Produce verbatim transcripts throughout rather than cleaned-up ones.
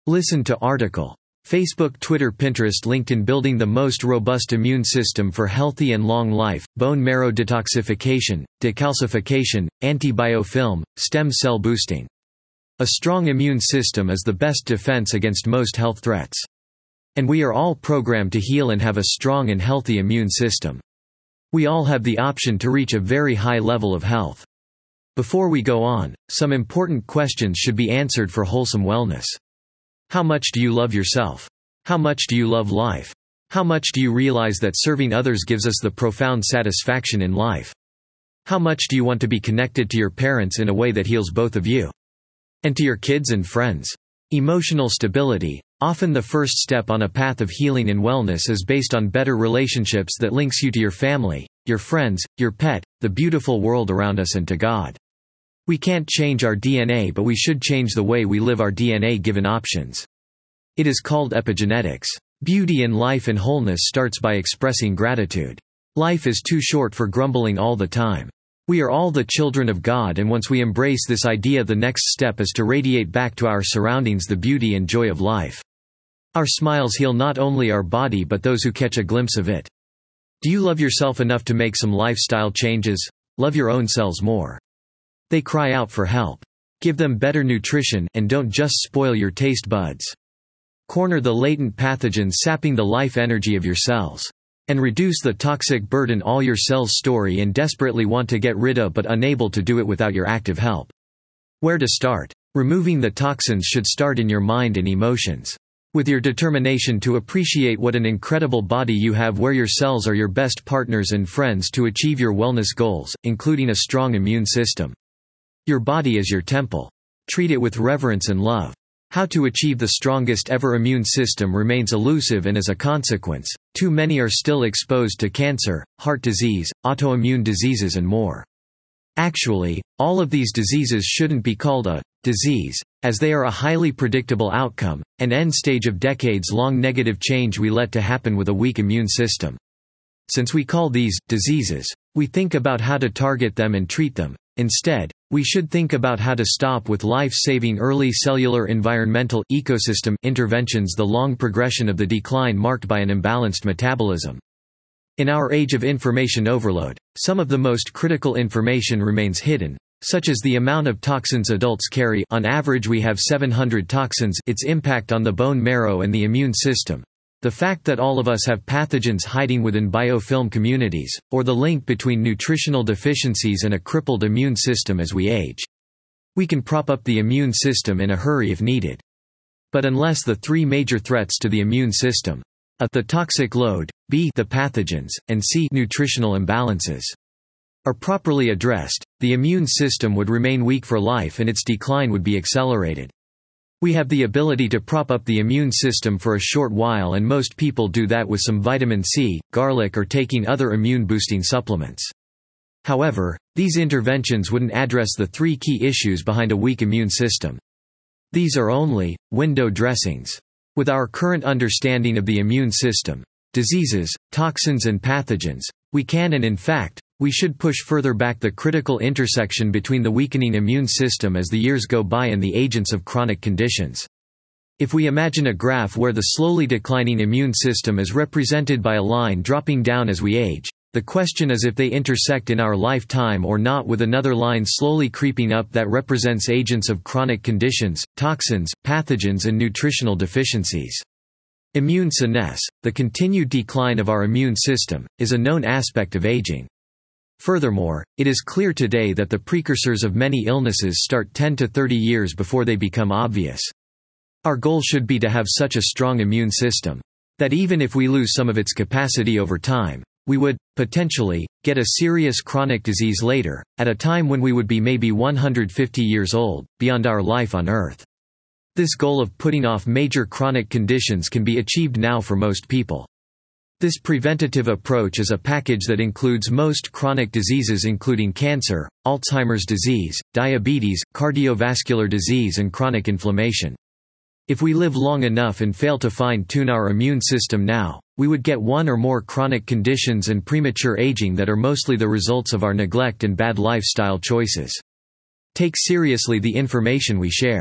Listen to article. Facebook, Twitter, Pinterest linked in building the most robust immune system for healthy and long life, bone marrow detoxification, decalcification, anti-biofilm, stem cell boosting. A strong immune system is the best defense against most health threats. And we are all programmed to heal and have a strong and healthy immune system. We all have the option to reach a very high level of health. Before we go on, some important questions should be answered for wholesome wellness. How much do you love yourself? How much do you love life? How much do you realize that serving others gives us the profound satisfaction in life? How much do you want to be connected to your parents in a way that heals both of you? And to your kids and friends? Emotional stability, often the first step on a path of healing and wellness, is based on better relationships that links you to your family, your friends, your pet, the beautiful world around us, and to God. We can't change our D N A, but we should change the way we live our D N A given options. It is called epigenetics. Beauty in life and wholeness starts by expressing gratitude. Life is too short for grumbling all the time. We are all the children of God, and once we embrace this idea, the next step is to radiate back to our surroundings the beauty and joy of life. Our smiles heal not only our body but those who catch a glimpse of it. Do you love yourself enough to make some lifestyle changes? Love your own cells more. They cry out for help. Give them better nutrition, and don't just spoil your taste buds. Corner the latent pathogens sapping the life energy of your cells. And reduce the toxic burden all your cells store and desperately want to get rid of but unable to do it without your active help. Where to start? Removing the toxins should start in your mind and emotions. With your determination to appreciate what an incredible body you have, where your cells are your best partners and friends to achieve your wellness goals, including a strong immune system. Your body is your temple. Treat it with reverence and love. How to achieve the strongest ever immune system remains elusive, and as a consequence, too many are still exposed to cancer, heart disease, autoimmune diseases and more. Actually, all of these diseases shouldn't be called a disease, as they are a highly predictable outcome, an end stage of decades-long negative change we let to happen with a weak immune system. Since we call these diseases, we think about how to target them and treat them. Instead, we should think about how to stop with life-saving early cellular environmental ecosystem interventions the long progression of the decline marked by an imbalanced metabolism. In our age of information overload, some of the most critical information remains hidden, such as the amount of toxins adults carry. On average we have seven hundred toxins, its impact on the bone marrow and the immune system. The fact that all of us have pathogens hiding within biofilm communities, or the link between nutritional deficiencies and a crippled immune system as we age. We can prop up the immune system in a hurry if needed. But unless the three major threats to the immune system, A. the toxic load, B. the pathogens, and C. nutritional imbalances, are properly addressed, the immune system would remain weak for life and its decline would be accelerated. We have the ability to prop up the immune system for a short while, and most people do that with some vitamin C, garlic, or taking other immune-boosting supplements. However, these interventions wouldn't address the three key issues behind a weak immune system. These are only window dressings. With our current understanding of the immune system, diseases, toxins and pathogens, we can and in fact, we should push further back the critical intersection between the weakening immune system as the years go by and the agents of chronic conditions. If we imagine a graph where the slowly declining immune system is represented by a line dropping down as we age, the question is if they intersect in our lifetime or not, with another line slowly creeping up that represents agents of chronic conditions, toxins, pathogens and nutritional deficiencies. Immune senescence, the continued decline of our immune system, is a known aspect of aging. Furthermore, it is clear today that the precursors of many illnesses start ten to thirty years before they become obvious. Our goal should be to have such a strong immune system that even if we lose some of its capacity over time, we would, potentially, get a serious chronic disease later, at a time when we would be maybe one hundred fifty years old, beyond our life on Earth. This goal of putting off major chronic conditions can be achieved now for most people. This preventative approach is a package that includes most chronic diseases including cancer, Alzheimer's disease, diabetes, cardiovascular disease and chronic inflammation. If we live long enough and fail to fine-tune our immune system now, we would get one or more chronic conditions and premature aging that are mostly the results of our neglect and bad lifestyle choices. Take seriously the information we share.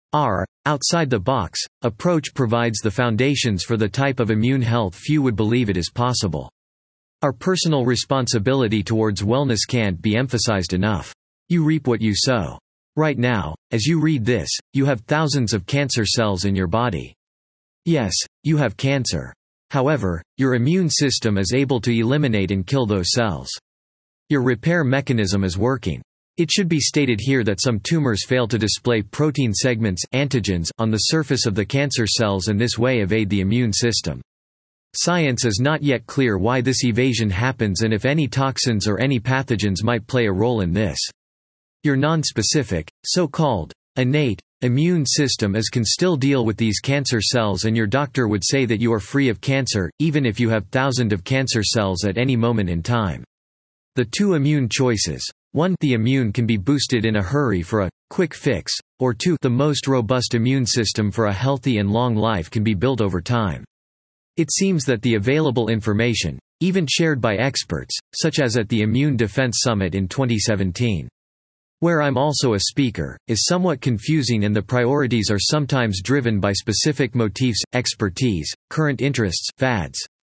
Our outside-the-box approach provides the foundations for the type of immune health few would believe it is possible. Our personal responsibility towards wellness can't be emphasized enough. You reap what you sow. Right now, as you read this, you have thousands of cancer cells in your body. Yes, you have cancer. However, your immune system is able to eliminate and kill those cells. Your repair mechanism is working. It should be stated here that some tumors fail to display protein segments antigens on the surface of the cancer cells and this way evade the immune system. Science is not yet clear why this evasion happens and if any toxins or any pathogens might play a role in this. Your nonspecific, so-called innate immune system is can still deal with these cancer cells and your doctor would say that you are free of cancer, even if you have thousands of cancer cells at any moment in time. The two immune choices. one The immune can be boosted in a hurry for a quick fix, or two The most robust immune system for a healthy and long life can be built over time. It seems that the available information, even shared by experts, such as at the Immune Defense Summit in twenty seventeen, where I'm also a speaker, is somewhat confusing and the priorities are sometimes driven by specific motifs, expertise, current interests, fads.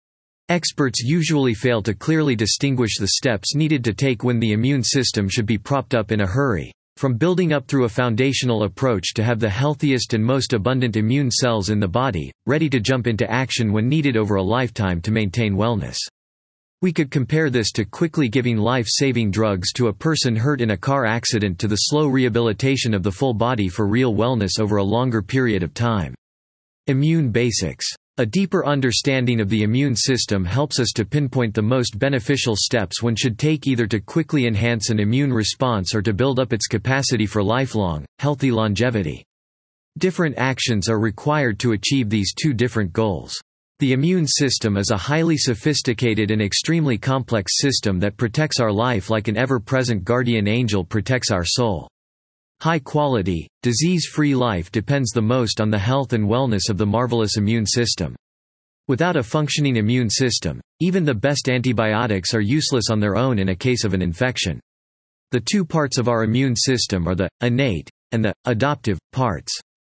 Experts usually fail to clearly distinguish the steps needed to take when the immune system should be propped up in a hurry, from building up through a foundational approach to have the healthiest and most abundant immune cells in the body, ready to jump into action when needed over a lifetime to maintain wellness. We could compare this to quickly giving life-saving drugs to a person hurt in a car accident to the slow rehabilitation of the full body for real wellness over a longer period of time. Immune basics. A deeper understanding of the immune system helps us to pinpoint the most beneficial steps one should take either to quickly enhance an immune response or to build up its capacity for lifelong, healthy longevity. Different actions are required to achieve these two different goals. The immune system is a highly sophisticated and extremely complex system that protects our life like an ever-present guardian angel protects our soul. High-quality, disease-free life depends the most on the health and wellness of the marvelous immune system. Without a functioning immune system, even the best antibiotics are useless on their own in a case of an infection. The two parts of our immune system are the innate and the adoptive parts.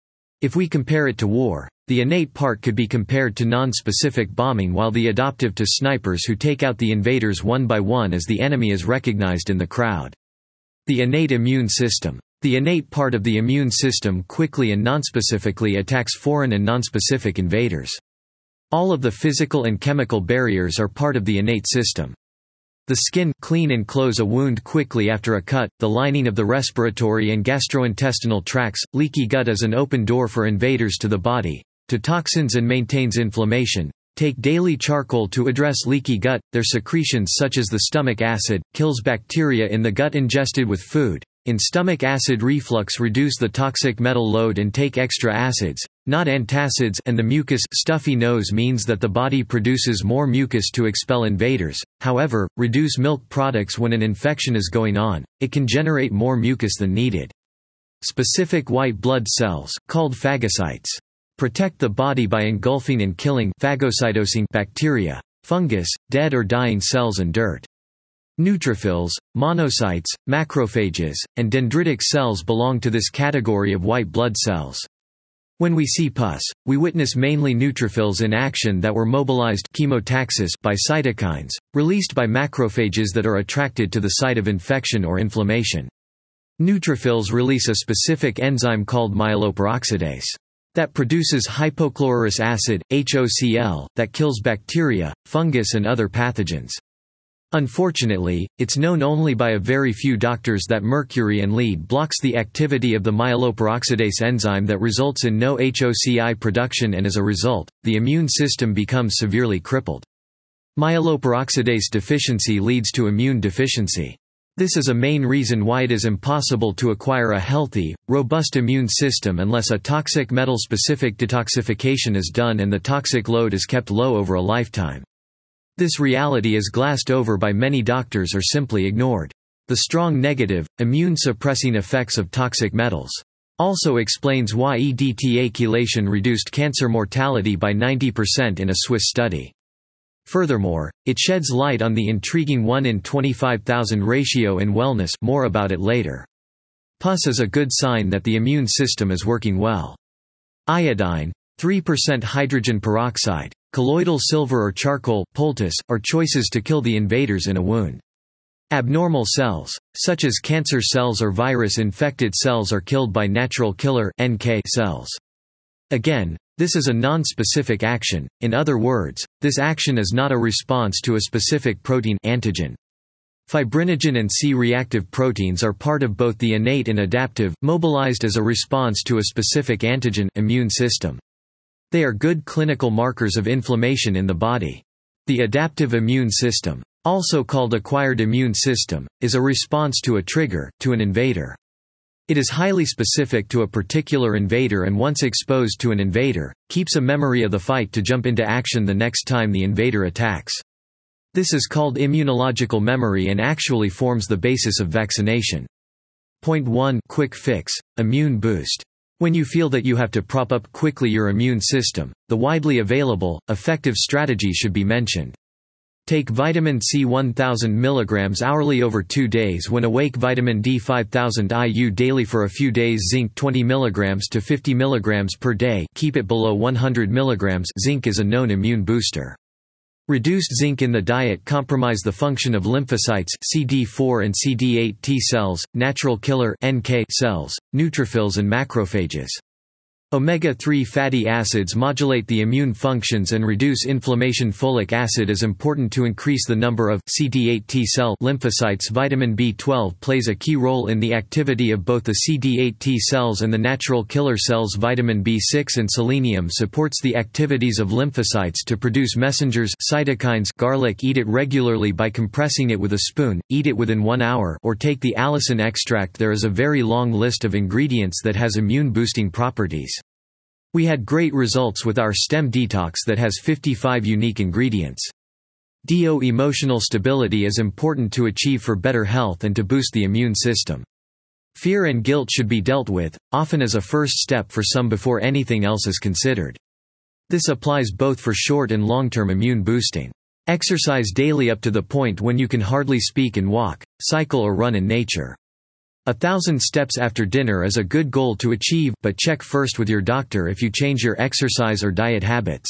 If we compare it to war, the innate part could be compared to non-specific bombing while the adoptive to snipers who take out the invaders one by one as the enemy is recognized in the crowd. The innate immune system. The innate part of the immune system quickly and nonspecifically attacks foreign and nonspecific invaders. All of the physical and chemical barriers are part of the innate system. The skin clean and close a wound quickly after a cut, the lining of the respiratory and gastrointestinal tracts, leaky gut is an open door for invaders to the body, to toxins and maintains inflammation. Take daily charcoal to address leaky gut, their secretions such as the stomach acid, kills bacteria in the gut ingested with food. In stomach acid reflux reduce the toxic metal load and take extra acids, not antacids, and the mucus stuffy nose means that the body produces more mucus to expel invaders. However, reduce milk products when an infection is going on. It can generate more mucus than needed. Specific white blood cells, called phagocytes, protect the body by engulfing and killing phagocytosing bacteria, fungus, dead or dying cells and dirt. Neutrophils, monocytes, macrophages, and dendritic cells belong to this category of white blood cells. When we see pus, we witness mainly neutrophils in action that were mobilized chemotaxis by cytokines, released by macrophages that are attracted to the site of infection or inflammation. Neutrophils release a specific enzyme called myeloperoxidase that produces hypochlorous acid, H O C l, that kills bacteria, fungus and other pathogens. Unfortunately, it's known only by a very few doctors that mercury and lead blocks the activity of the myeloperoxidase enzyme that results in no H O C l production and as a result, the immune system becomes severely crippled. Myeloperoxidase deficiency leads to immune deficiency. This is a main reason why it is impossible to acquire a healthy, robust immune system unless a toxic metal-specific detoxification is done and the toxic load is kept low over a lifetime. This reality is glassed over by many doctors or simply ignored. The strong negative, immune-suppressing effects of toxic metals also explains why E D T A chelation reduced cancer mortality by ninety percent in a Swiss study. Furthermore, it sheds light on the intriguing one in twenty-five thousand ratio in wellness, more about it later. Pus is a good sign that the immune system is working well. Iodine, three percent hydrogen peroxide, colloidal silver or charcoal, poultice, are choices to kill the invaders in a wound. Abnormal cells, such as cancer cells or virus-infected cells, are killed by natural killer N K cells. Again, this is a non-specific action. In other words, this action is not a response to a specific protein antigen. Fibrinogen and C-reactive proteins are part of both the innate and adaptive, mobilized as a response to a specific antigen immune system. They are good clinical markers of inflammation in the body. The adaptive immune system, also called acquired immune system, is a response to a trigger, to an invader. It is highly specific to a particular invader and once exposed to an invader, keeps a memory of the fight to jump into action the next time the invader attacks. This is called immunological memory and actually forms the basis of vaccination. Point one Quick fix, immune boost. When you feel that you have to prop up quickly your immune system, the widely available, effective strategy should be mentioned. Take vitamin C one thousand milligrams hourly over two days. When awake, vitamin D five thousand I U daily for a few days. Zinc twenty milligrams to fifty milligrams per day. Keep it below one hundred milligrams. Zinc is a known immune booster. Reduced zinc in the diet compromise the function of lymphocytes C D four and C D eight T cells, natural killer N K cells, neutrophils and macrophages. omega three fatty acids modulate the immune functions and reduce inflammation. Folic acid is important to increase the number of C D eight T cell lymphocytes. Vitamin B twelve plays a key role in the activity of both the C D eight T cells and the natural killer cells. Vitamin B six and selenium supports the activities of lymphocytes to produce messengers cytokines. Garlic, eat it regularly by compressing it with a spoon, eat it within one hour, or take the allicin extract. There is a very long list of ingredients that has immune boosting properties. We had great results with our stem detox that has fifty-five unique ingredients. D O Emotional stability is important to achieve for better health and to boost the immune system. Fear and guilt should be dealt with, often as a first step for some before anything else is considered. This applies both for short and long-term immune boosting. Exercise daily up to the point when you can hardly speak and walk, cycle or run in nature. A thousand steps after dinner is a good goal to achieve, but check first with your doctor if you change your exercise or diet habits.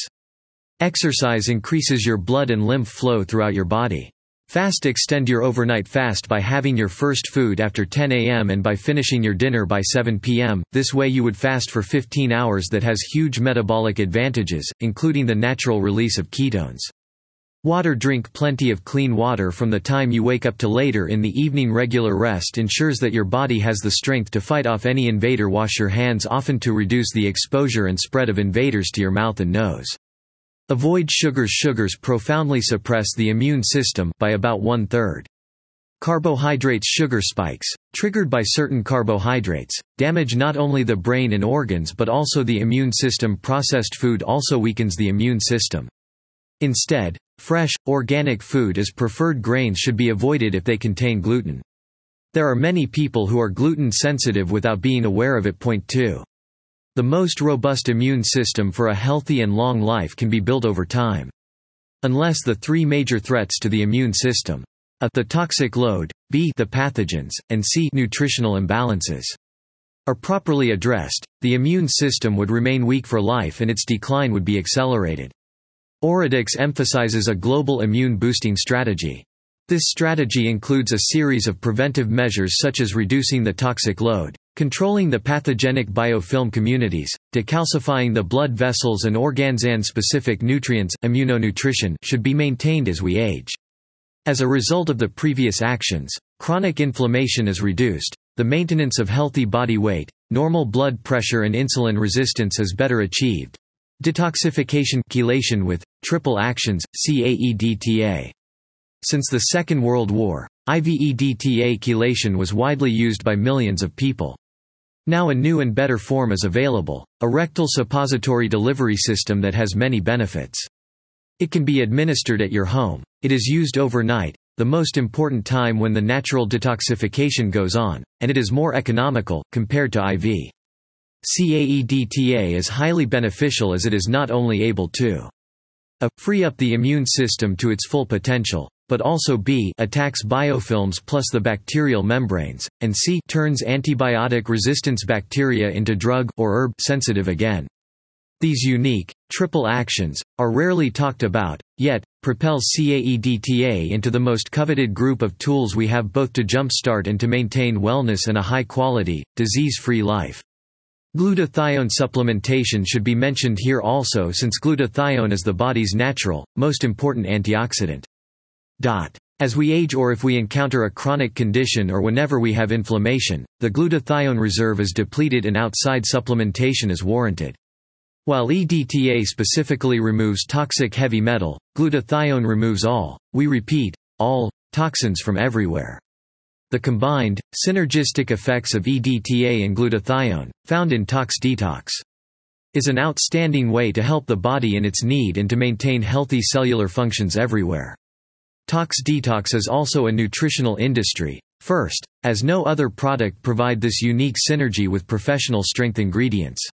Exercise increases your blood and lymph flow throughout your body. Fast. Extend your overnight fast by having your first food after ten A M and by finishing your dinner by seven P M This way you would fast for fifteen hours. That has huge metabolic advantages, including the natural release of ketones. Water. Drink plenty of clean water from the time you wake up to later in the evening. Regular rest ensures that your body has the strength to fight off any invader. Wash your hands often to reduce the exposure and spread of invaders to your mouth and nose. Avoid sugars. Sugars profoundly suppress the immune system by about one-third. Carbohydrates. Sugar spikes, triggered by certain carbohydrates, damage not only the brain and organs but also the immune system. Processed food also weakens the immune system. Instead, fresh, organic food is preferred. Grains should be avoided if they contain gluten. There are many people who are gluten sensitive without being aware of it. Point two. The most robust immune system for a healthy and long life can be built over time. Unless the three major threats to the immune system, A. the toxic load, B. the pathogens, and C. nutritional imbalances, are properly addressed, the immune system would remain weak for life and its decline would be accelerated. Oradix emphasizes a global immune-boosting strategy. This strategy includes a series of preventive measures such as reducing the toxic load, controlling the pathogenic biofilm communities, decalcifying the blood vessels and organs, and specific nutrients immunonutrition should be maintained as we age. As a result of the previous actions, chronic inflammation is reduced, the maintenance of healthy body weight, normal blood pressure and insulin resistance is better achieved. Detoxification chelation with triple actions, C A E D T A. Since the Second World War, I V E D T A chelation was widely used by millions of people. Now a new and better form is available, a rectal suppository delivery system that has many benefits. It can be administered at your home. It is used overnight, the most important time when the natural detoxification goes on, and it is more economical, compared to I V. C A E D T A is highly beneficial as it is not only able to a. free up the immune system to its full potential, but also B attacks biofilms plus the bacterial membranes, and C turns antibiotic resistance bacteria into drug or herb sensitive again. These unique, triple actions, are rarely talked about, yet, propels C A E D T A into the most coveted group of tools we have both to jumpstart and to maintain wellness and a high-quality, disease-free life. Glutathione supplementation should be mentioned here also, since glutathione is the body's natural, most important antioxidant. As we age or if we encounter a chronic condition or whenever we have inflammation, the glutathione reserve is depleted and outside supplementation is warranted. While E D T A specifically removes toxic heavy metal, glutathione removes all, we repeat, all, toxins from everywhere. The combined, synergistic effects of E D T A and glutathione, found in Tox Detox, is an outstanding way to help the body in its need and to maintain healthy cellular functions everywhere. Tox Detox is also a nutritional industry, first, as no other product provide this unique synergy with professional strength ingredients.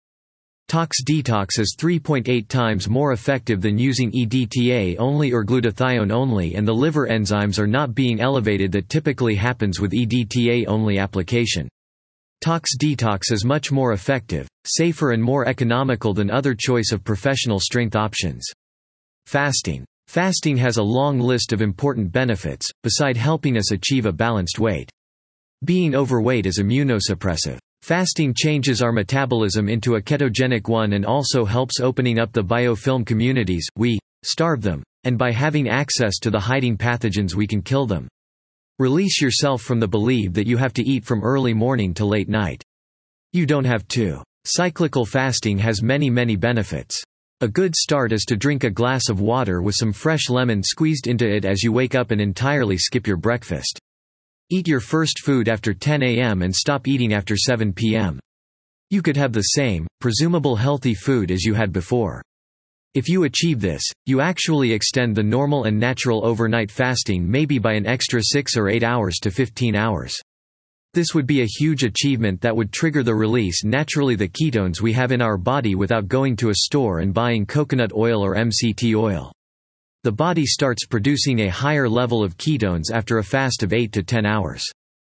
Tox Detox is three point eight times more effective than using E D T A only or glutathione only, and the liver enzymes are not being elevated that typically happens with E D T A only application. Tox Detox is much more effective, safer and more economical than other choice of professional strength options. Fasting. Fasting has a long list of important benefits, beside helping us achieve a balanced weight. Being overweight is immunosuppressive. Fasting changes our metabolism into a ketogenic one and also helps opening up the biofilm communities. We starve them, and by having access to the hiding pathogens we can kill them. Release yourself from the belief that you have to eat from early morning to late night. You don't have to. Cyclical fasting has many many benefits. A good start is to drink a glass of water with some fresh lemon squeezed into it as you wake up and entirely skip your breakfast. Eat your first food after ten A M and stop eating after seven P M You could have the same, presumable healthy food as you had before. If you achieve this, you actually extend the normal and natural overnight fasting maybe by an extra six or eight hours to fifteen hours. This would be a huge achievement that would trigger the release naturally the ketones we have in our body without going to a store and buying coconut oil or M C T oil. The body starts producing a higher level of ketones after a fast of eight to ten hours.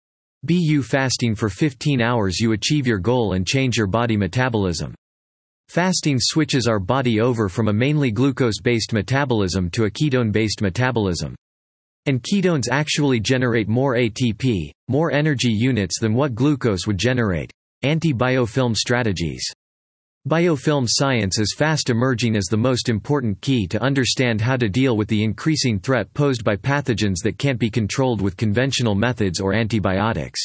Be you fasting for fifteen hours you achieve your goal and change your body metabolism. Fasting switches our body over from a mainly glucose-based metabolism to a ketone-based metabolism. And ketones actually generate more A T P, more energy units than what glucose would generate. Anti-biofilm strategies. Biofilm science is fast emerging as the most important key to understand how to deal with the increasing threat posed by pathogens that can't be controlled with conventional methods or antibiotics.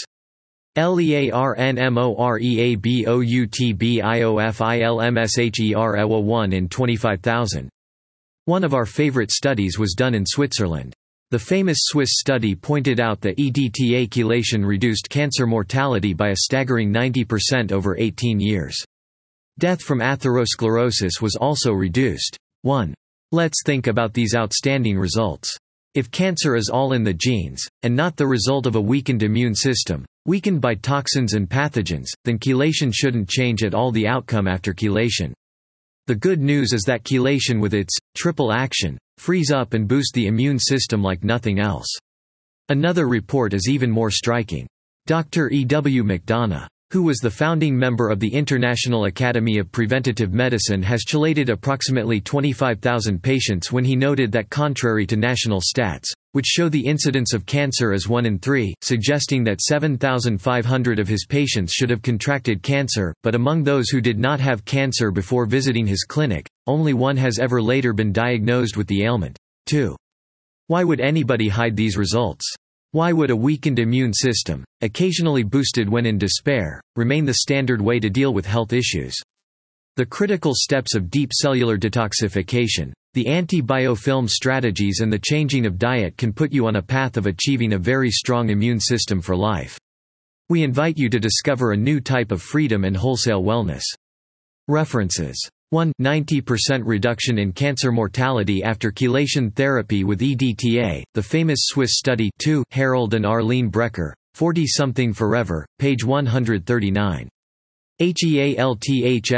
LEARNMOREABOUTBIOFILMSHER one in twenty-five thousand. One of our favorite studies was done in Switzerland. The famous Swiss study pointed out that E D T A chelation reduced cancer mortality by a staggering ninety percent over eighteen years. Death from atherosclerosis was also reduced. one. Let's think about these outstanding results. If cancer is all in the genes, and not the result of a weakened immune system, weakened by toxins and pathogens, then chelation shouldn't change at all the outcome after chelation. The good news is that chelation with its triple action frees up and boosts the immune system like nothing else. Another report is even more striking. Doctor E W McDonough, who was the founding member of the International Academy of Preventative Medicine, has chelated approximately twenty-five thousand patients when he noted that contrary to national stats, which show the incidence of cancer as one in three, suggesting that seven thousand five hundred of his patients should have contracted cancer, but among those who did not have cancer before visiting his clinic, only one has ever later been diagnosed with the ailment. two. Why would anybody hide these results? Why would a weakened immune system, occasionally boosted when in despair, remain the standard way to deal with health issues? The critical steps of deep cellular detoxification, the anti-biofilm strategies and the changing of diet can put you on a path of achieving a very strong immune system for life. We invite you to discover a new type of freedom and wholesale wellness. References. one. ninety percent reduction in cancer mortality after chelation therapy with E D T A, the famous Swiss study. two. Harold and Arlene Brecker, forty-something Forever, page one hundred thirty-nine.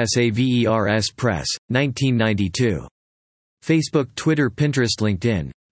HEALTHSAVERS Press, nineteen ninety-two. Facebook, Twitter, Pinterest, LinkedIn.